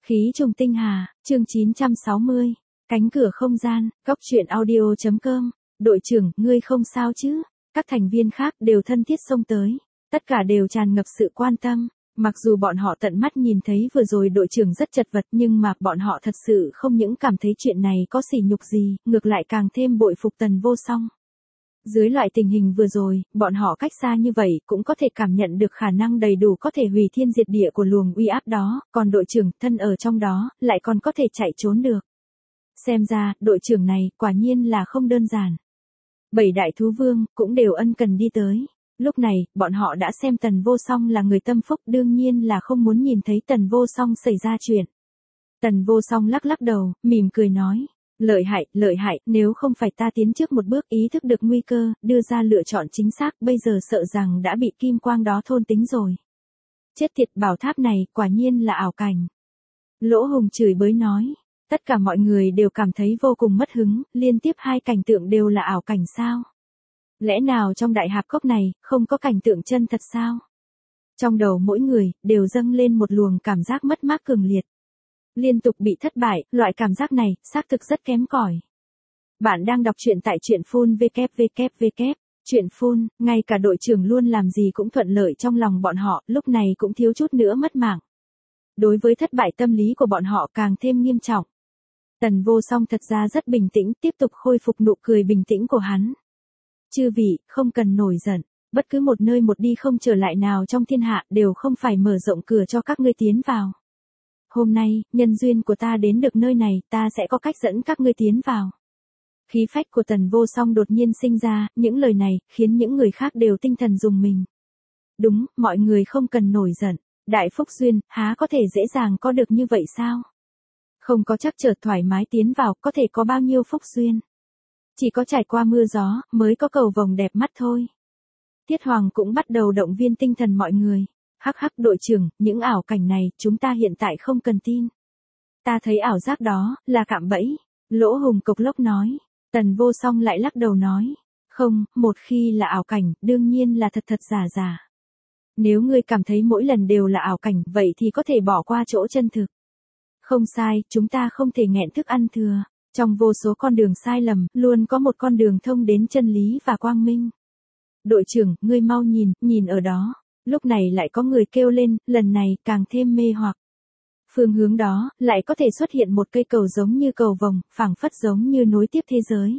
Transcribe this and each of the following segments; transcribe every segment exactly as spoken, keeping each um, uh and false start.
Khí trùng tinh hà, chương chín trăm sáu mươi. Cánh cửa không gian, góc truyện audio.com. Đội trưởng, ngươi không sao chứ? Các thành viên khác đều thân thiết xông tới. Tất cả đều tràn ngập sự quan tâm. Mặc dù bọn họ tận mắt nhìn thấy vừa rồi đội trưởng rất chật vật, nhưng mà bọn họ thật sự không những cảm thấy chuyện này có sỉ nhục gì, ngược lại càng thêm bội phục Tần Vô Song. Dưới loại tình hình vừa rồi, bọn họ cách xa như vậy cũng có thể cảm nhận được khả năng đầy đủ có thể hủy thiên diệt địa của luồng uy áp đó, còn đội trưởng thân ở trong đó, lại còn có thể chạy trốn được. Xem ra, đội trưởng này quả nhiên là không đơn giản. Bảy đại thú vương cũng đều ân cần đi tới. Lúc này, bọn họ đã xem Tần Vô Song là người tâm phúc, đương nhiên là không muốn nhìn thấy Tần Vô Song xảy ra chuyện. Tần Vô Song lắc lắc đầu, mỉm cười nói. Lợi hại, lợi hại, nếu không phải ta tiến trước một bước ý thức được nguy cơ, đưa ra lựa chọn chính xác, bây giờ sợ rằng đã bị kim quang đó thôn tính rồi. Chết tiệt, bảo tháp này, quả nhiên là ảo cảnh. Lỗ Hùng chửi bới nói. Tất cả mọi người đều cảm thấy vô cùng mất hứng, liên tiếp hai cảnh tượng đều là ảo cảnh sao? Lẽ nào trong đại hạp cốc này, không có cảnh tượng chân thật sao? Trong đầu mỗi người, đều dâng lên một luồng cảm giác mất mát cường liệt. Liên tục bị thất bại, loại cảm giác này, xác thực rất kém cỏi. Bạn đang đọc truyện tại truyện phun vê kép vê kép vê kép. Truyện phun, ngay cả đội trưởng luôn làm gì cũng thuận lợi trong lòng bọn họ, lúc này cũng thiếu chút nữa mất mạng. Đối với thất bại tâm lý của bọn họ càng thêm nghiêm trọng. Tần Vô Song thật ra rất bình tĩnh, tiếp tục khôi phục nụ cười bình tĩnh của hắn. Chư vị, không cần nổi giận, bất cứ một nơi một đi không trở lại nào trong thiên hạ đều không phải mở rộng cửa cho các ngươi tiến vào. Hôm nay, nhân duyên của ta đến được nơi này, ta sẽ có cách dẫn các ngươi tiến vào. Khí phách của Tần Vô Song đột nhiên sinh ra, những lời này, khiến những người khác đều tinh thần rùng mình. Đúng, mọi người không cần nổi giận, đại phúc duyên, há có thể dễ dàng có được như vậy sao? Không có chắc chở thoải mái tiến vào, có thể có bao nhiêu phúc duyên. Chỉ có trải qua mưa gió, mới có cầu vồng đẹp mắt thôi. Tiết Hoàng cũng bắt đầu động viên tinh thần mọi người. Hắc hắc đội trưởng, những ảo cảnh này, chúng ta hiện tại không cần tin. Ta thấy ảo giác đó, là cạm bẫy. Lỗ Hùng cộc lốc nói. Tần Vô Song lại lắc đầu nói. Không, một khi là ảo cảnh, đương nhiên là thật thật giả giả. Nếu ngươi cảm thấy mỗi lần đều là ảo cảnh, vậy thì có thể bỏ qua chỗ chân thực. Không sai, chúng ta không thể nghẹn thức ăn thừa. Trong vô số con đường sai lầm, luôn có một con đường thông đến chân lý và quang minh. Đội trưởng, ngươi mau nhìn, nhìn ở đó. Lúc này lại có người kêu lên, lần này càng thêm mê hoặc. Phương hướng đó, lại có thể xuất hiện một cây cầu giống như cầu vồng, phảng phất giống như nối tiếp thế giới.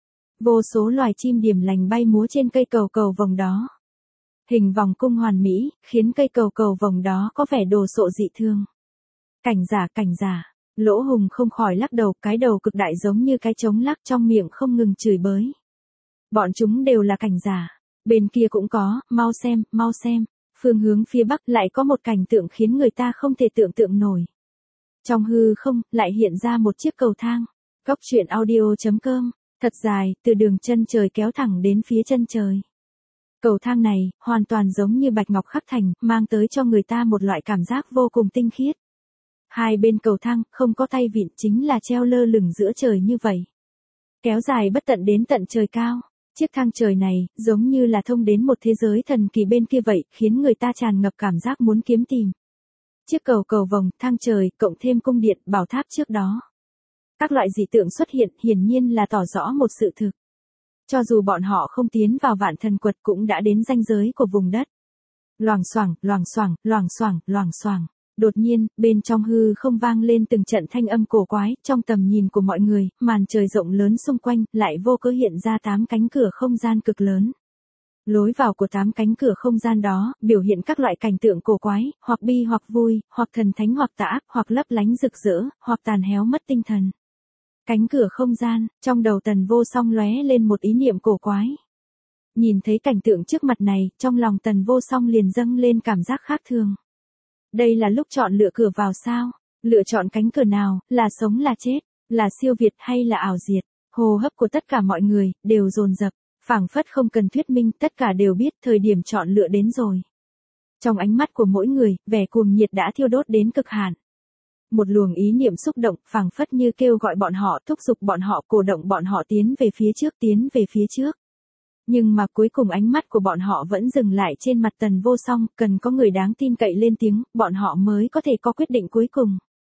Vô số loài chim điểm lành bay múa trên cây cầu cầu vồng đó. Hình vòng cung hoàn mỹ, khiến cây cầu cầu vồng đó có vẻ đồ sộ dị thương. Cảnh giả, cảnh giả. Lỗ Hùng không khỏi lắc đầu, cái đầu cực đại giống như cái trống lắc trong miệng không ngừng chửi bới. Bọn chúng đều là cảnh giả. Bên kia cũng có, mau xem, mau xem. Phương hướng phía bắc lại có một cảnh tượng khiến người ta không thể tưởng tượng nổi. Trong hư không, lại hiện ra một chiếc cầu thang. Góc truyện audio.com. Thật dài, từ đường chân trời kéo thẳng đến phía chân trời. Cầu thang này, hoàn toàn giống như bạch ngọc khắc thành, mang tới cho người ta một loại cảm giác vô cùng tinh khiết. Hai bên cầu thang, không có tay vịn, chính là treo lơ lửng giữa trời như vậy. Kéo dài bất tận đến tận trời cao. Chiếc thang trời này, giống như là thông đến một thế giới thần kỳ bên kia vậy, khiến người ta tràn ngập cảm giác muốn kiếm tìm. Chiếc cầu cầu vồng, thang trời, cộng thêm cung điện, bảo tháp trước đó. Các loại dị tượng xuất hiện, hiển nhiên là tỏ rõ một sự thực. Cho dù bọn họ không tiến vào vạn thần quật cũng đã đến ranh giới của vùng đất. Loảng xoảng, loảng xoảng, loảng xoảng, loảng xoảng. Đột nhiên, bên trong hư không vang lên từng trận thanh âm cổ quái, trong tầm nhìn của mọi người, màn trời rộng lớn xung quanh, lại vô cớ hiện ra tám cánh cửa không gian cực lớn. Lối vào của tám cánh cửa không gian đó, biểu hiện các loại cảnh tượng cổ quái, hoặc bi hoặc vui, hoặc thần thánh hoặc tà ác, hoặc lấp lánh rực rỡ, hoặc tàn héo mất tinh thần. Cánh cửa không gian, trong đầu Tần Vô Song lóe lên một ý niệm cổ quái. Nhìn thấy cảnh tượng trước mặt này, trong lòng Tần Vô Song liền dâng lên cảm giác khác thường. Đây là lúc chọn lựa cửa vào sao? Lựa chọn cánh cửa nào, là sống là chết, là siêu việt hay là ảo diệt? Hô hấp của tất cả mọi người, đều dồn dập, phảng phất không cần thuyết minh, tất cả đều biết thời điểm chọn lựa đến rồi. Trong ánh mắt của mỗi người, vẻ cuồng nhiệt đã thiêu đốt đến cực hạn. Một luồng ý niệm xúc động, phảng phất như kêu gọi bọn họ, thúc giục bọn họ, cổ động bọn họ tiến về phía trước, tiến về phía trước. Nhưng mà cuối cùng ánh mắt của bọn họ vẫn dừng lại trên mặt Tần Vô Song, cần có người đáng tin cậy lên tiếng, bọn họ mới có thể có quyết định cuối cùng.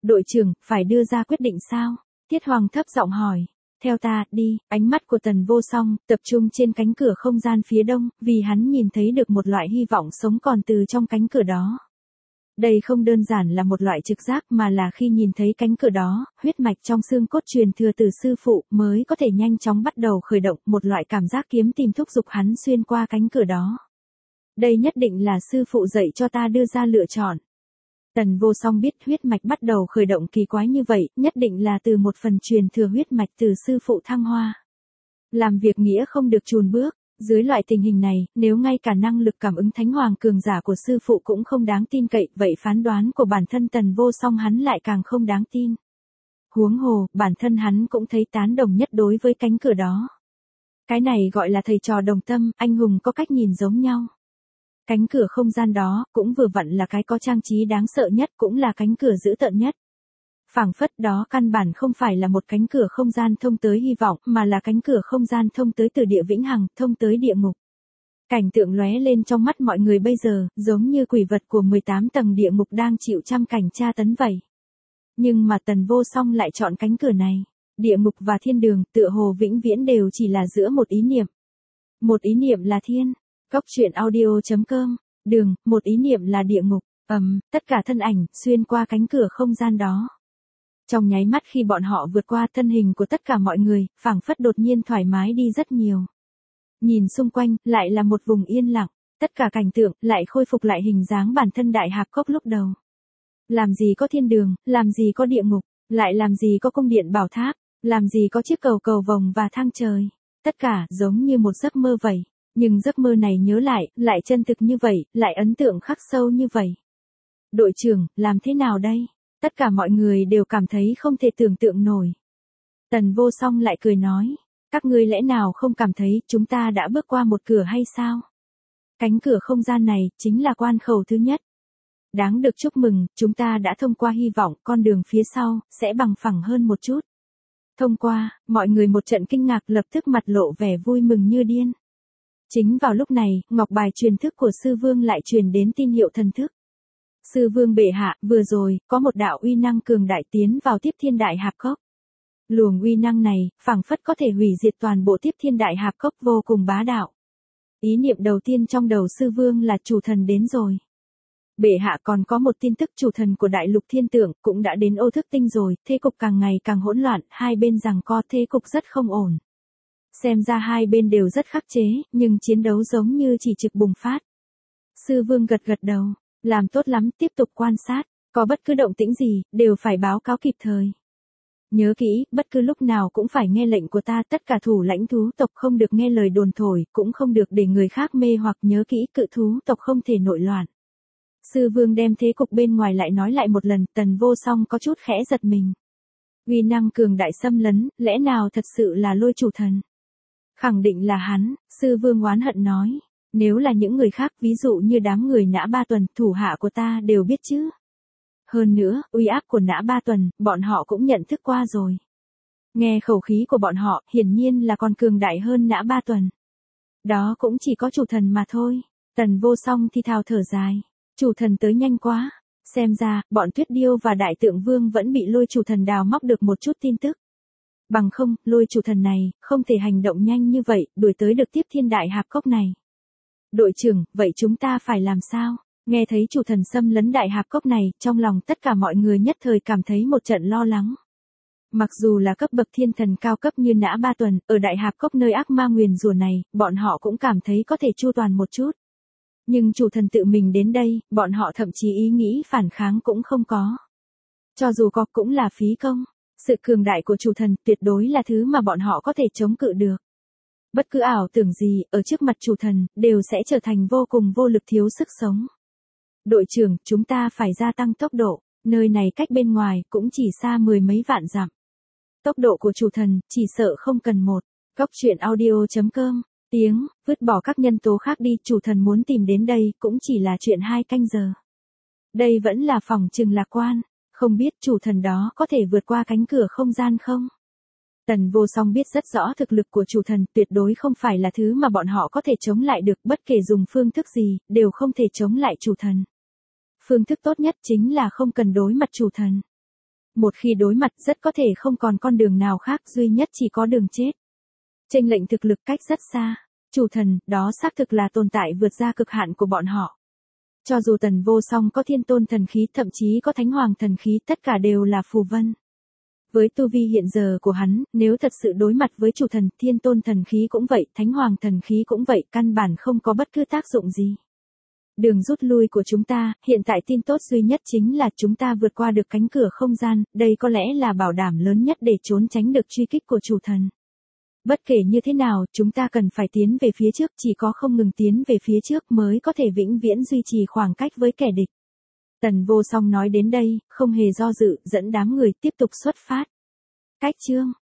Đội trưởng, phải đưa ra quyết định sao? Tiết Hoàng thấp giọng hỏi. Theo ta, đi, ánh mắt của Tần Vô Song, tập trung trên cánh cửa không gian phía đông, vì hắn nhìn thấy được một loại hy vọng sống còn từ trong cánh cửa đó. Đây không đơn giản là một loại trực giác mà là khi nhìn thấy cánh cửa đó, huyết mạch trong xương cốt truyền thừa từ sư phụ mới có thể nhanh chóng bắt đầu khởi động một loại cảm giác kiếm tìm thúc giục hắn xuyên qua cánh cửa đó. Đây nhất định là sư phụ dạy cho ta đưa ra lựa chọn. Tần Vô Song biết huyết mạch bắt đầu khởi động kỳ quái như vậy, nhất định là từ một phần truyền thừa huyết mạch từ sư phụ thăng hoa. Làm việc nghĩa không được chùn bước, dưới loại tình hình này, nếu ngay cả năng lực cảm ứng thánh hoàng cường giả của sư phụ cũng không đáng tin cậy, vậy phán đoán của bản thân Tần Vô Song hắn lại càng không đáng tin. Huống hồ, bản thân hắn cũng thấy tán đồng nhất đối với cánh cửa đó. Cái này gọi là thầy trò đồng tâm, anh hùng có cách nhìn giống nhau. Cánh cửa không gian đó, cũng vừa vặn là cái có trang trí đáng sợ nhất, cũng là cánh cửa dữ tợn nhất. Phảng phất đó căn bản không phải là một cánh cửa không gian thông tới hy vọng, mà là cánh cửa không gian thông tới từ địa vĩnh hằng, thông tới địa ngục. Cảnh tượng lóe lên trong mắt mọi người bây giờ, giống như quỷ vật của mười tám tầng địa ngục đang chịu trăm cảnh tra tấn vậy. Nhưng mà Tần Vô Song lại chọn cánh cửa này. Địa ngục và thiên đường, tựa hồ vĩnh viễn đều chỉ là giữa một ý niệm. Một ý niệm là thiên. Góc truyện audio chấm com, đường, một ý niệm là địa ngục, ầm, um, tất cả thân ảnh, xuyên qua cánh cửa không gian đó. Trong nháy mắt khi bọn họ vượt qua thân hình của tất cả mọi người, phảng phất đột nhiên thoải mái đi rất nhiều. Nhìn xung quanh, lại là một vùng yên lặng, tất cả cảnh tượng, lại khôi phục lại hình dáng bản thân Đại Hạp Cốc lúc đầu. Làm gì có thiên đường, làm gì có địa ngục, lại làm gì có cung điện bảo tháp, làm gì có chiếc cầu cầu vồng và thang trời. Tất cả, giống như một giấc mơ vậy. Nhưng giấc mơ này nhớ lại, lại chân thực như vậy, lại ấn tượng khắc sâu như vậy. Đội trưởng, làm thế nào đây? Tất cả mọi người đều cảm thấy không thể tưởng tượng nổi. Tần Vô Song lại cười nói, các ngươi lẽ nào không cảm thấy chúng ta đã bước qua một cửa hay sao? Cánh cửa không gian này, chính là quan khẩu thứ nhất. Đáng được chúc mừng, chúng ta đã thông qua hy vọng, con đường phía sau, sẽ bằng phẳng hơn một chút. Thông qua, mọi người một trận kinh ngạc lập tức mặt lộ vẻ vui mừng như điên. Chính vào lúc này, ngọc bài truyền thức của sư vương lại truyền đến tin hiệu thần thức. Sư vương bệ hạ, vừa rồi, có một đạo uy năng cường đại tiến vào tiếp thiên đại hạp cốc. Luồng uy năng này, phảng phất có thể hủy diệt toàn bộ tiếp thiên đại hạp cốc vô cùng bá đạo. Ý niệm đầu tiên trong đầu sư vương là chủ thần đến rồi. Bệ hạ còn có một tin tức chủ thần của đại lục thiên tượng cũng đã đến Ô Thức Tinh rồi, thế cục càng ngày càng hỗn loạn, hai bên giằng co thế cục rất không ổn. Xem ra hai bên đều rất khắc chế, nhưng chiến đấu giống như chỉ trực bùng phát. Sư vương gật gật đầu, làm tốt lắm, tiếp tục quan sát, có bất cứ động tĩnh gì, đều phải báo cáo kịp thời. Nhớ kỹ, bất cứ lúc nào cũng phải nghe lệnh của ta, tất cả thủ lãnh thú tộc không được nghe lời đồn thổi, cũng không được để người khác mê hoặc, nhớ kỹ cự thú tộc không thể nội loạn. Sư vương đem thế cục bên ngoài lại nói lại một lần, Tần Vô Song có chút khẽ giật mình. Uy năng cường đại xâm lấn, lẽ nào thật sự là Lôi chủ thần? Khẳng định là hắn, sư vương oán hận nói. Nếu là những người khác, ví dụ như đám người Nã Ba Tuần, thủ hạ của ta đều biết chứ. Hơn nữa, uy áp của Nã Ba Tuần, bọn họ cũng nhận thức qua rồi. Nghe khẩu khí của bọn họ, hiển nhiên là còn cường đại hơn Nã Ba Tuần. Đó cũng chỉ có chủ thần mà thôi. Tần Vô Song thì thào thở dài. Chủ thần tới nhanh quá. Xem ra, bọn Tuyết Điêu và Đại Tượng Vương vẫn bị Lôi chủ thần đào móc được một chút tin tức. Bằng không, Lôi chủ thần này, không thể hành động nhanh như vậy, đuổi tới được tiếp thiên đại hạp cốc này. Đội trưởng, vậy chúng ta phải làm sao? Nghe thấy chủ thần xâm lấn đại hạp cốc này, trong lòng tất cả mọi người nhất thời cảm thấy một trận lo lắng. Mặc dù là cấp bậc thiên thần cao cấp như Nã Ba Tuần, ở đại hạp cốc nơi ác ma nguyền rủa này, bọn họ cũng cảm thấy có thể chu toàn một chút. Nhưng chủ thần tự mình đến đây, bọn họ thậm chí ý nghĩ phản kháng cũng không có. Cho dù có cũng là phí công. Sự cường đại của chủ thần tuyệt đối là thứ mà bọn họ có thể chống cự được. Bất cứ ảo tưởng gì, ở trước mặt chủ thần, đều sẽ trở thành vô cùng vô lực thiếu sức sống. Đội trưởng, chúng ta phải gia tăng tốc độ, nơi này cách bên ngoài cũng chỉ xa mười mấy vạn dặm. Tốc độ của chủ thần, chỉ sợ không cần một. Góc truyện audio chấm com, tiếng, vứt bỏ các nhân tố khác đi, chủ thần muốn tìm đến đây cũng chỉ là chuyện hai canh giờ. Đây vẫn là phỏng chừng lạc quan, không biết chủ thần đó có thể vượt qua cánh cửa không gian không? Tần Vô Song biết rất rõ thực lực của chủ thần tuyệt đối không phải là thứ mà bọn họ có thể chống lại được, bất kể dùng phương thức gì, đều không thể chống lại chủ thần. Phương thức tốt nhất chính là không cần đối mặt chủ thần. một khi đối mặt rất có thể không còn con đường nào khác, duy nhất chỉ có đường chết. Chênh lệch thực lực cách rất xa. Chủ thần, đó xác thực là tồn tại vượt ra cực hạn của bọn họ. Cho dù Tần Vô Song có thiên tôn thần khí, thậm chí có thánh hoàng thần khí, tất cả đều là phù vân. Với tu vi hiện giờ của hắn, nếu thật sự đối mặt với chủ thần, thiên tôn thần khí cũng vậy, thánh hoàng thần khí cũng vậy, căn bản không có bất cứ tác dụng gì. Đường rút lui của chúng ta, hiện tại tin tốt duy nhất chính là chúng ta vượt qua được cánh cửa không gian, đây có lẽ là bảo đảm lớn nhất để trốn tránh được truy kích của chủ thần. Bất kể như thế nào, chúng ta cần phải tiến về phía trước, chỉ có không ngừng tiến về phía trước mới có thể vĩnh viễn duy trì khoảng cách với kẻ địch. Tần Vô Song nói đến đây, không hề do dự, dẫn đám người tiếp tục xuất phát. Cách chương